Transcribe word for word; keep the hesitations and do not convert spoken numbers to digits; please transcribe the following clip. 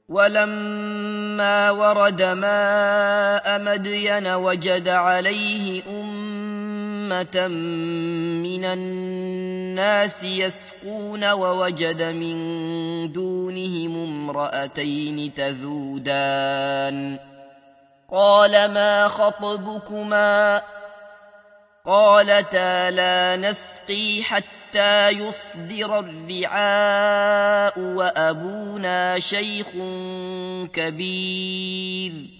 ولما ورد ماء مدين وجد عليه أمة من الناس يسقون ووجد من دونهم امرأتين تذودان قال ما خطبكما قالتا لا نسقي حتى يصدر الرعاء وأبونا شيخ كبير